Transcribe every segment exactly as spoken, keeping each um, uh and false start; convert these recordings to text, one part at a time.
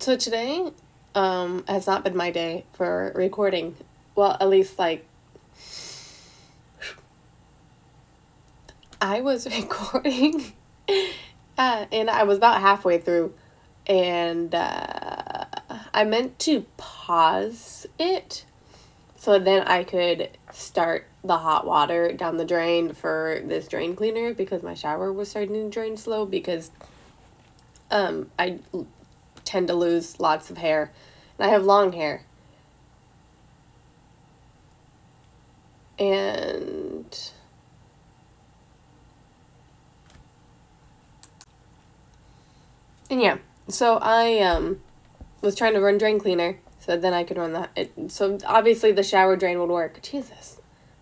So today um, has not been my day for recording. Well, at least, like, I was recording, uh, and I was about halfway through, and uh, I meant to pause it so then I could start the hot water down the drain for this drain cleaner because my shower was starting to drain slow because um, I tend to lose lots of hair, and I have long hair. And and yeah, so I um was trying to run drain cleaner so then I could run that. It, so obviously the shower drain would work. Jesus.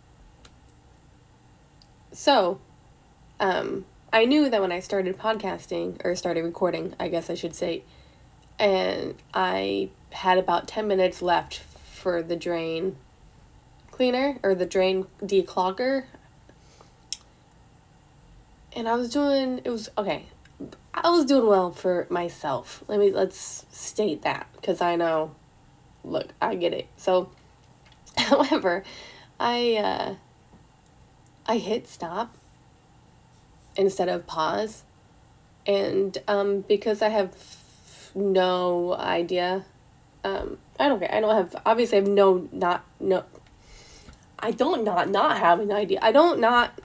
So, um, I knew that when I started podcasting or started recording, I guess I should say, and I had about ten minutes left for the drain cleaner or the drain declogger. And I was doing, it was, okay, I was doing well for myself. Let me, let's state that, because I know, look, I get it. So, however, I, uh, I hit stop instead of pause. And, um, because I have no idea, um, I don't care, I don't have, obviously I have no, not, no, I don't not, not have an idea. I don't not,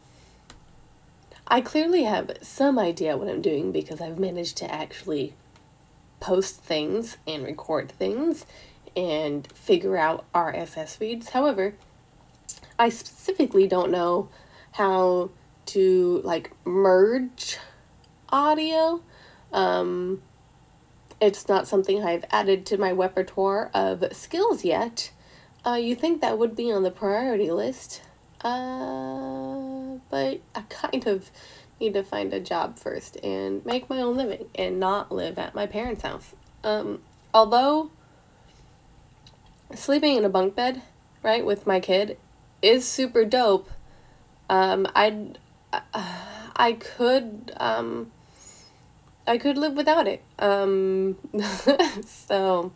I clearly have some idea what I'm doing because I've managed to actually post things and record things and figure out R S S feeds. However, I specifically don't know how to like merge audio. Um, it's not something I've added to my repertoire of skills yet. Uh, you think that would be on the priority list. Uh, but I kind of need to find a job first and make my own living and not live at my parents' house. Um, although sleeping in a bunk bed, right, with my kid is super dope. Um, I'd, uh, I could, um, I could live without it. Um, so,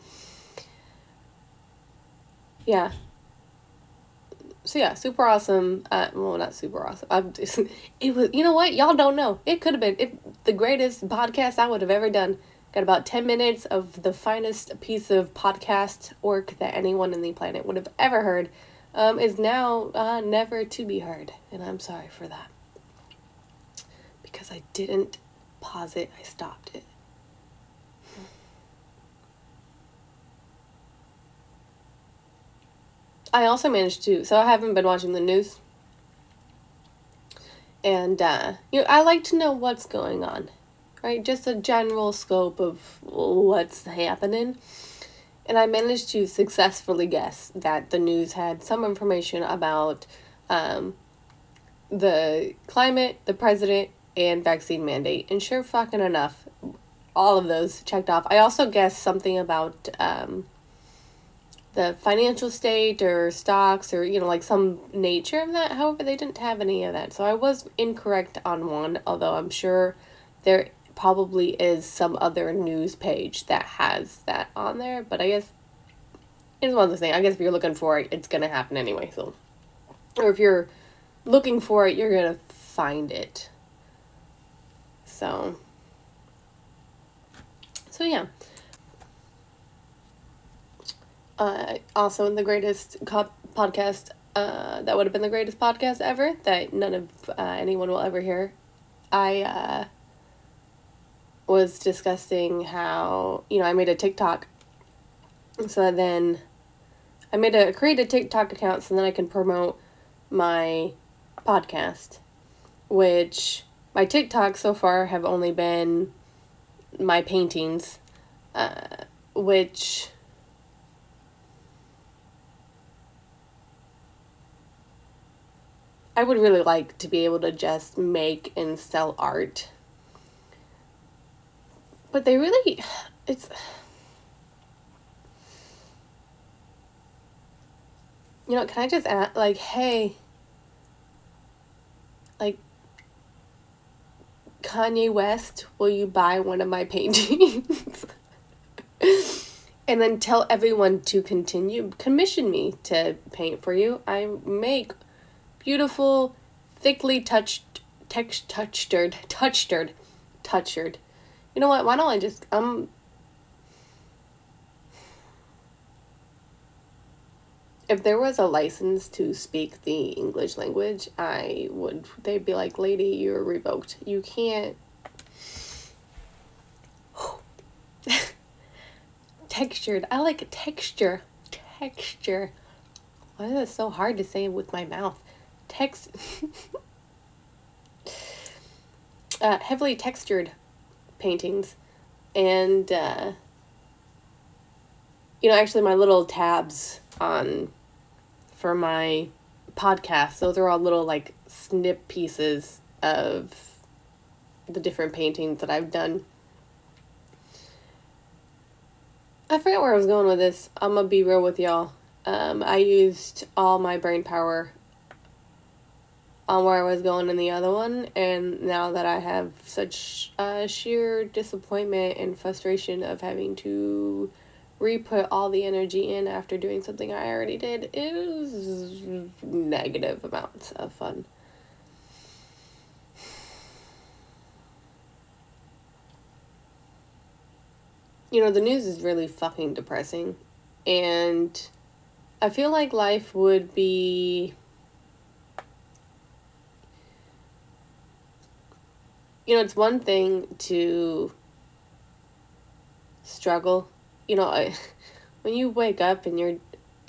yeah. So yeah, super awesome. Uh, well, not super awesome. I'm just, it was. You know what? Y'all don't know. It could have been it, the greatest podcast I would have ever done. Got about ten minutes of the finest piece of podcast work that anyone in the planet would have ever heard. Um, is now uh, never to be heard, and I'm sorry for that. Because I didn't pause it. I stopped it. I also managed to, so I haven't been watching the news. And, uh, you know, I like to know what's going on, right? Just a general scope of what's happening. And I managed to successfully guess that the news had some information about um, the climate, the president, and vaccine mandate. And sure fucking enough, all of those checked off. I also guessed something about um, the financial state or stocks or, you know, like some nature of that. However, they didn't have any of that. So I was incorrect on one, although I'm sure there probably is some other news page that has that on there. But I guess it's one of those things. I guess if you're looking for it, it's going to happen anyway. So, or if you're looking for it, you're going to find it. So, so yeah. Uh, also in the greatest co- podcast, uh, that would have been the greatest podcast ever that none of uh, anyone will ever hear. I uh, was discussing how, you know, I made a TikTok. So then I made a, create a TikTok account so then I can promote my podcast, which my TikToks so far have only been my paintings, uh, which I would really like to be able to just make and sell art. But they really, it's, you know, can I just ask, like, hey, like, Kanye West, will you buy one of my paintings? and then tell everyone to continue, commission me to paint for you. I make beautiful, thickly touched, text, textured, textured, textured. You know what? Why don't I just, um, if there was a license to speak the English language, I would, they'd be like, lady, you're revoked. You can't. Textured. I like texture. Texture. Why is it so hard to say with my mouth? Text. uh, heavily textured paintings. And, uh, you know, actually my little tabs on, for my podcast, those are all little, like, snip pieces of the different paintings that I've done. I forget where I was going with this. I'm gonna be real with y'all. Um, I used all my brain power on where I was going in the other one, and now that I have such uh, sheer disappointment and frustration of having to re-put all the energy in after doing something I already did, it is negative amounts of fun. You know, the news is really fucking depressing, and I feel like life would be, you know, it's one thing to struggle. You know, I, when you wake up and you're,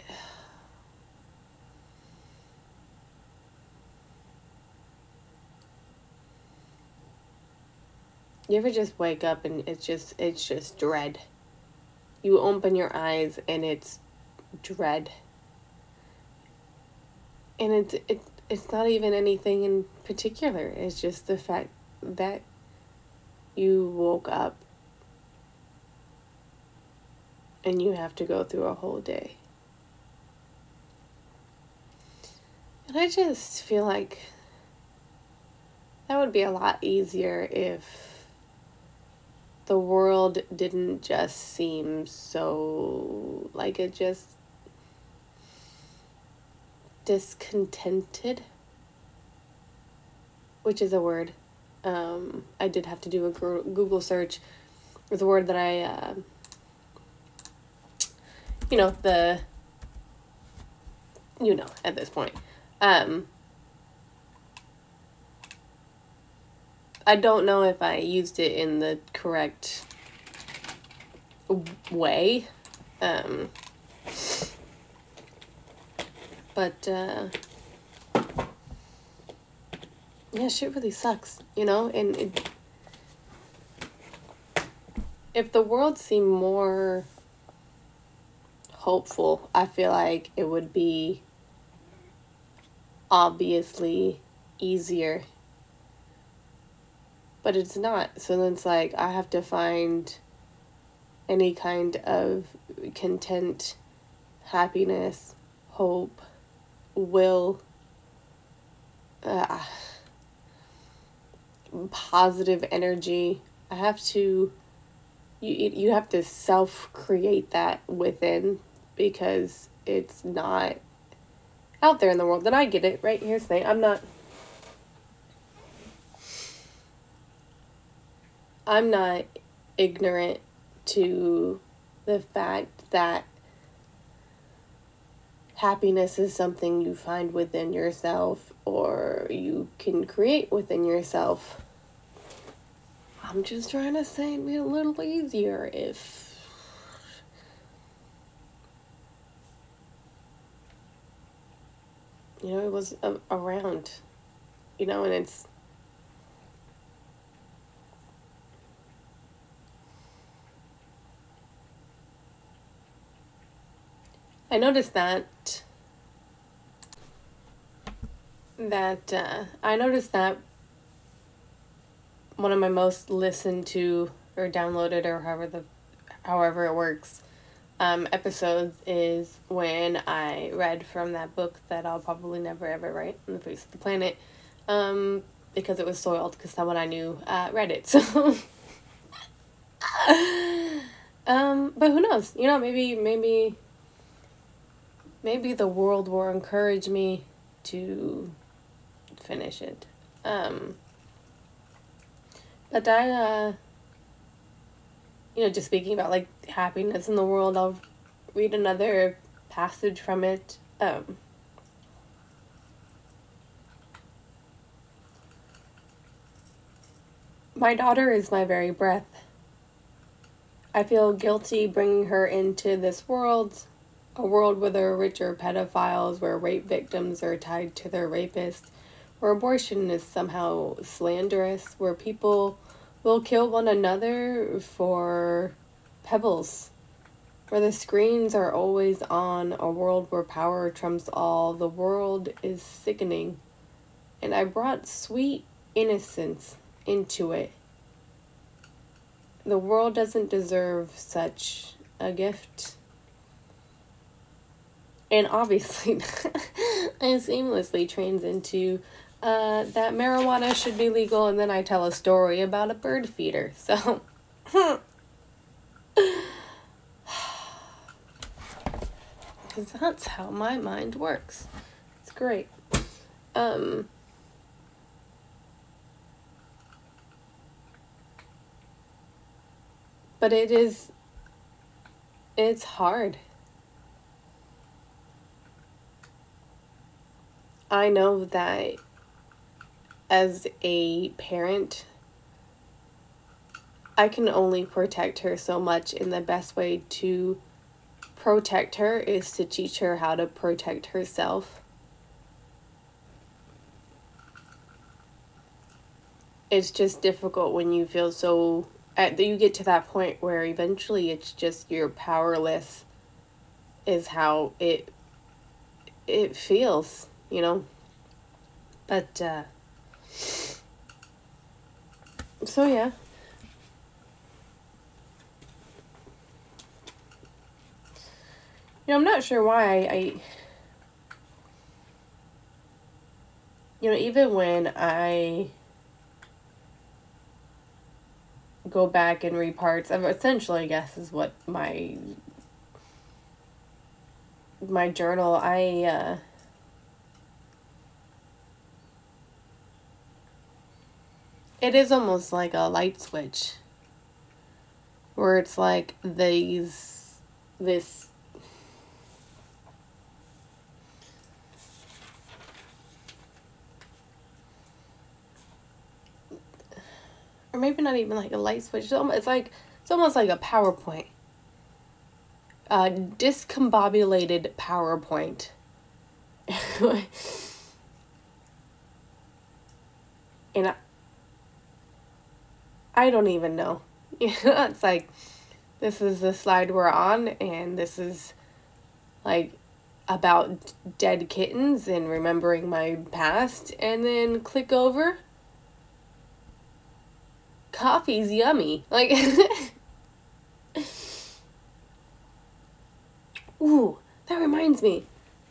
you ever just wake up and it's just, it's just dread. You open your eyes and it's dread. And it's, it, it's not even anything in particular. It's just the fact that you woke up and you have to go through a whole day. And I just feel like that would be a lot easier if the world didn't just seem so, like, it just discontented, which is a word. Um, I did have to do a Google search with a word that I, uh, you know, the, you know, at this point. Um, I don't know if I used it in the correct way. Um, but, uh, yeah, shit really sucks, you know? And it, if the world seemed more hopeful, I feel like it would be obviously easier. But it's not. So then it's like I have to find any kind of content, happiness, hope, will, uh, positive energy. I have to, you, you have to self-create that within, because it's not out there in the world. And I get it, right? Here's the thing. I'm not, I'm not ignorant to the fact that happiness is something you find within yourself or you can create within yourself. I'm just trying to say it'd be a little easier if you know it was a- around, you know, and it's I noticed that that uh, I noticed that one of my most listened to or downloaded or however the however it works um, episodes is when I read from that book that I'll probably never ever write on the face of the planet, um, because it was soiled because someone I knew uh, read it. So um Um, but who knows? You know, maybe, maybe, maybe the world will encourage me to finish it. Um, but I, uh, you know, just speaking about like happiness in the world, I'll read another passage from it. Um, my daughter is my very breath. I feel guilty bringing her into this world, a world where there are richer pedophiles, where rape victims are tied to their rapists, where abortion is somehow slanderous, where people will kill one another for pebbles, where the screens are always on, a world where power trumps all. The world is sickening, and I brought sweet innocence into it. The world doesn't deserve such a gift. And obviously, I seamlessly trains into uh, that marijuana should be legal, and then I tell a story about a bird feeder. So, because that's how my mind works. It's great. Um, but it is, it's hard. I know that as a parent, I can only protect her so much, and the best way to protect her is to teach her how to protect herself. It's just difficult when you feel so, at, you get to that point where eventually it's just you're powerless is how it it feels, you know. But uh so yeah. You know, I'm not sure why I, I you know, even when I go back and read parts of, essentially, I guess, is what my my journal, I uh it is almost like a light switch where it's like these this or maybe not even like a light switch. It's almost, it's like it's almost like a PowerPoint. A discombobulated PowerPoint. And I, I don't even know. You know, it's like, this is the slide we're on, and this is like about dead kittens and remembering my past, and then click over. Coffee's yummy. Like, ooh, that reminds me.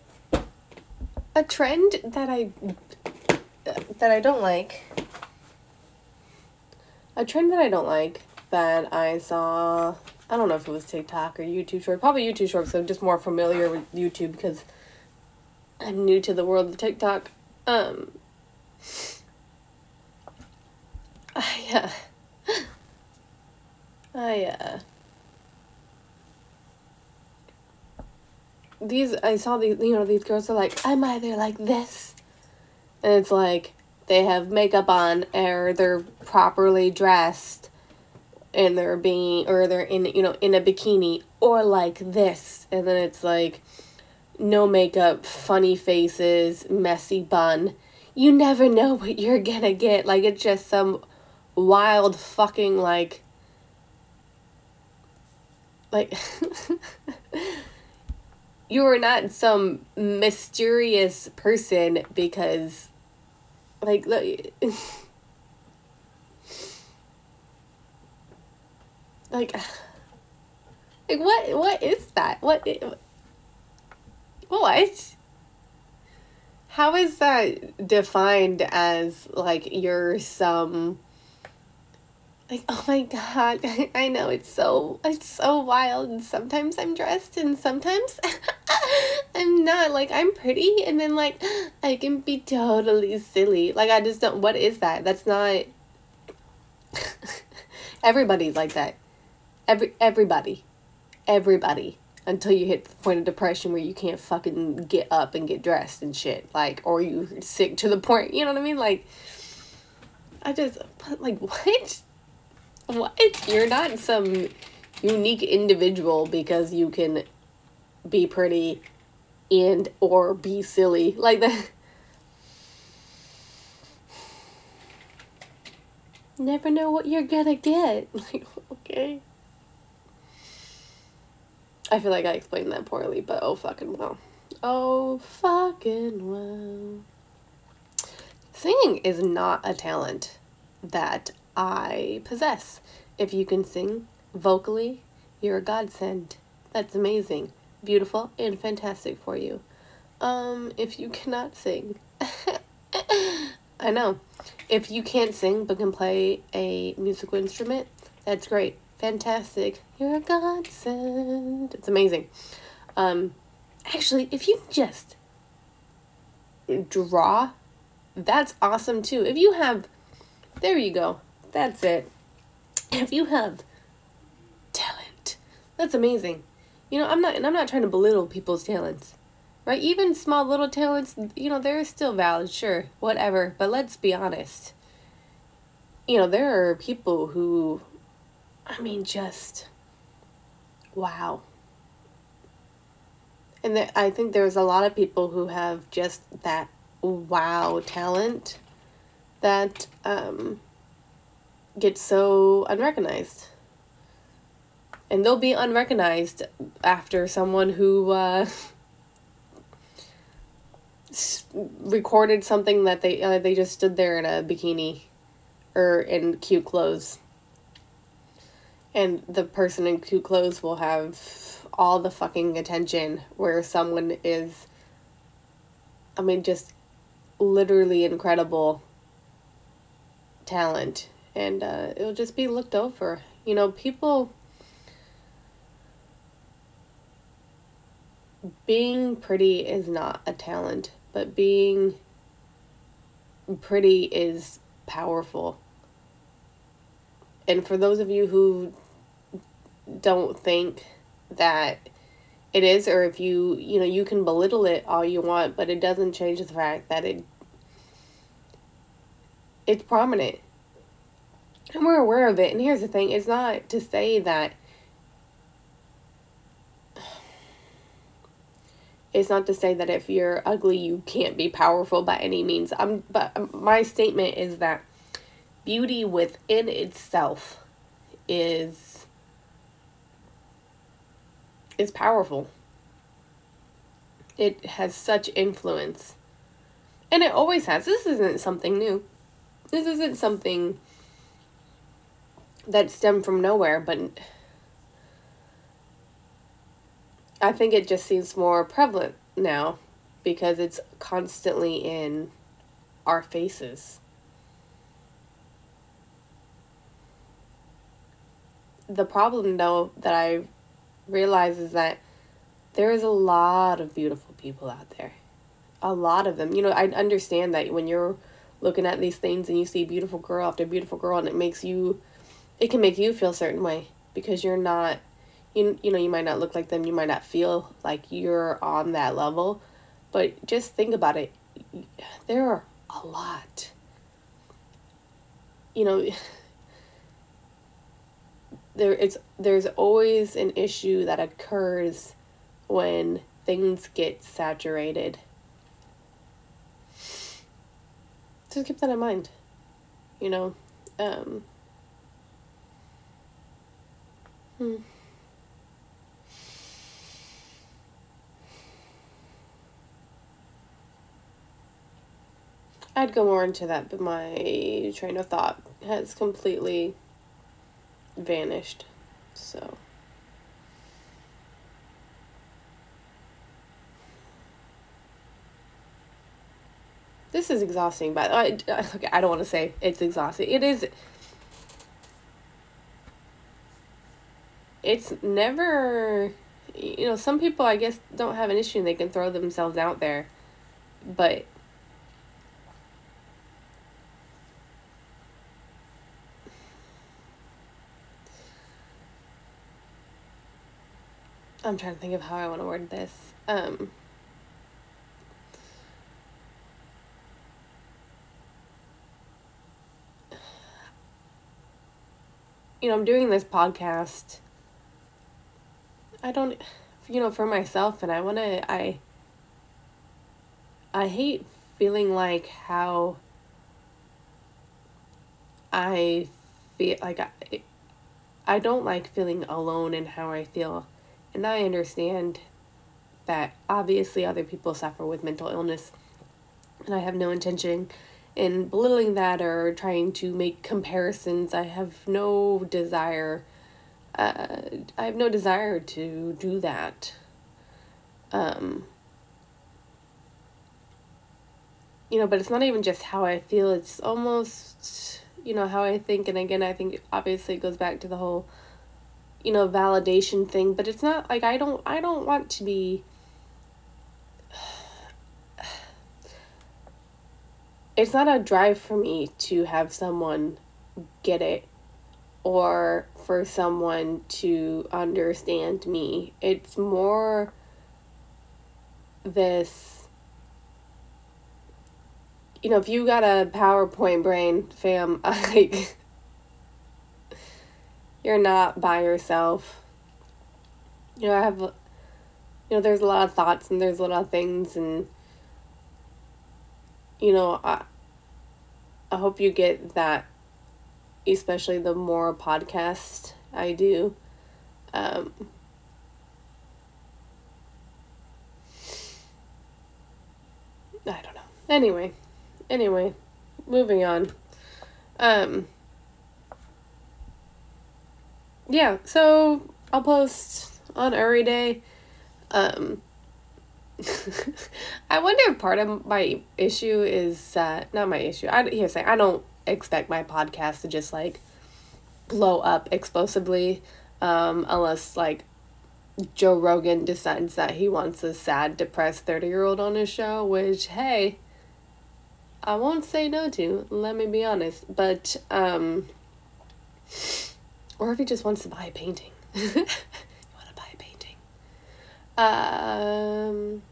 A trend that I that I don't like. A trend that I don't like that I saw, I don't know if it was TikTok or YouTube Shorts, probably YouTube Shorts, so I'm just more familiar with YouTube because I'm new to the world of TikTok. Um, I, uh, I, uh, these, I saw these, you know, these girls are like, I'm either like this, and it's like, they have makeup on, or they're properly dressed, and they're being, or they're in, you know, in a bikini, or like this, and then it's like, no makeup, funny faces, messy bun. You never know what you're gonna get. Like, it's just some wild fucking, like, like, you are not some mysterious person because, like, like, like, like what, what is that? What, what? How is that defined as, like, you're some, Like, oh my god, I know, it's so, it's so wild, and sometimes I'm dressed, and sometimes I'm not, like, I'm pretty, and then, like, I can be totally silly, like, I just don't, what is that? That's not, everybody's like that, every, everybody, everybody, until you hit the point of depression where you can't fucking get up and get dressed and shit, like, or you're sick to the point, you know what I mean, like, I just, like, what? What? You're not some unique individual because you can be pretty and or be silly. Like that. Never know what you're gonna get. Like, okay. I feel like I explained that poorly, but oh fucking well. Oh fucking well. Singing is not a talent that I possess. If you can sing vocally, you're a godsend. That's amazing, beautiful, and fantastic for you. Um, if you cannot sing, I know. If you can't sing but can play a musical instrument, that's great, fantastic. You're a godsend. It's amazing. Um, actually, if you just draw, that's awesome too. If you have, there you go. That's it. If you have talent, that's amazing. You know, I'm not, and I'm not trying to belittle people's talents, right? Even small little talents, you know, they're still valid, sure, whatever. But let's be honest. You know, there are people who, I mean, just, wow. And there, I think there's a lot of people who have just that wow talent that um, gets so unrecognized. And they'll be unrecognized after someone who uh, recorded something that they uh, they just stood there in a bikini or in cute clothes. And the person in cute clothes will have all the fucking attention where someone is, I mean, just literally incredible talent. And uh, it'll just be looked over. You know, people... Being pretty is not a talent, but being pretty is powerful. And for those of you who don't think that it is, or if you, you know, you can belittle it all you want, but it doesn't change the fact that it it's prominent. And we're aware of it. And here's the thing, it's not to say that It's not to say that if you're ugly, you can't be powerful by any means. Um, but my statement is that beauty within itself is is powerful. It has such influence. And it always has. This isn't something new. This isn't something that stemmed from nowhere, but I think it just seems more prevalent now because it's constantly in our faces. The problem, though, that I realize is that there is a lot of beautiful people out there. A lot of them. You know, I understand that when you're looking at these things and you see beautiful girl after beautiful girl and it makes you, it can make you feel a certain way because you're not, you, you know, you might not look like them. You might not feel like you're on that level. But just think about it. There are a lot. You know, there it's there's always an issue that occurs when things get saturated. Just keep that in mind. You know, um, hmm. I'd go more into that, but my train of thought has completely vanished. So. This is exhausting, but I, okay, I don't want to say it's exhausting. It is. it's never, you know, some people, I guess, don't have an issue and they can throw themselves out there. But I'm trying to think of how I want to word this. Um, you know, I'm doing this podcast. I don't, you know, for myself, and I want to, I, I hate feeling like how I feel, like, I, I don't like feeling alone in how I feel. And I understand that obviously other people suffer with mental illness, and I have no intention in belittling that or trying to make comparisons. I have no desire, uh, I have no desire to do that. Um, you know, but it's not even just how I feel, it's almost, you know, how I think. And again, I think obviously it goes back to the whole, you know, validation thing, but it's not like I don't, I don't want to be, it's not a drive for me to have someone get it or for someone to understand me. It's more this, you know, if you got a PowerPoint brain, fam, like, you're not by yourself. You know, I have, you know, there's a lot of thoughts and there's a lot of things, and, you know, I, I hope you get that, especially the more podcast I do. Um, I don't know. Anyway, anyway, moving on. Um, yeah, so I'll post on every day. Um, I wonder if part of my issue is, uh, not my issue, I, here's saying, I don't expect my podcast to just, like, blow up explosively, um, unless, like, Joe Rogan decides that he wants a sad, depressed thirty-year-old on his show, which, hey, I won't say no to, let me be honest, but, um, or if he just wants to buy a painting. You want to buy a painting? Um,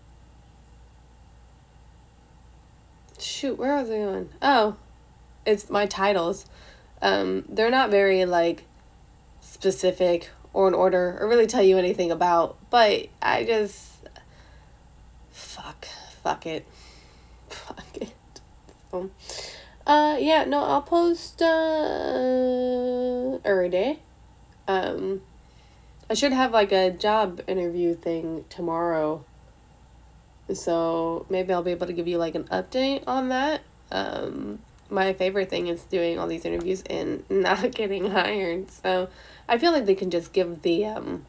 shoot, where was I going? Oh, it's my titles. Um, they're not very, like, specific or in order or really tell you anything about, but I just, fuck, fuck it, fuck it. Um, uh, yeah, no, I'll post, uh, every day. Um, I should have, like, a job interview thing tomorrow, so maybe I'll be able to give you, like, an update on that. Um, my favorite thing is doing all these interviews and not getting hired, so I feel like they can just give the, um,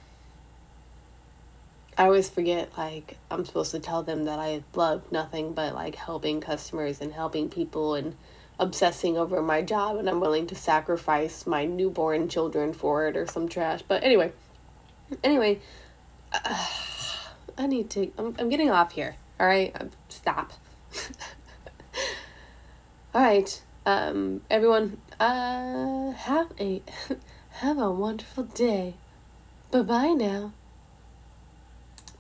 I always forget, like, I'm supposed to tell them that I love nothing but, like, helping customers and helping people and obsessing over my job, and I'm willing to sacrifice my newborn children for it or some trash. But anyway, anyway, uh, I need to, I'm, I'm getting off here, all right? Stop. All right, um, everyone, uh, have a, have a wonderful day. Bye-bye now.